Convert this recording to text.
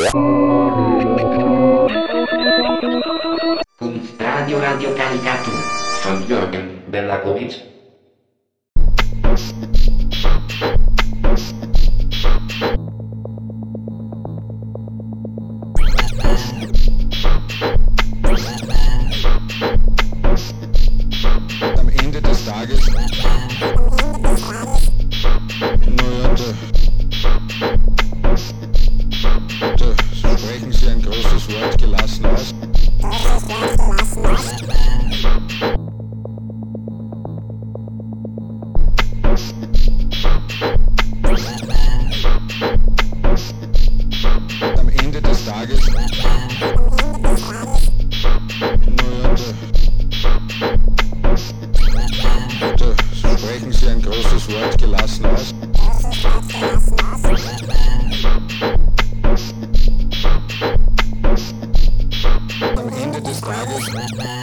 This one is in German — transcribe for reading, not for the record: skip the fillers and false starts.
Radio Caricatur von Jürgen Bellakowitsch. Am Ende des Tages, da sprechen Sie ein großes Wort gelassen aus. Am Ende des Tages, da sprechen Sie ein großes Wort gelassen aus. Am Ende des Tages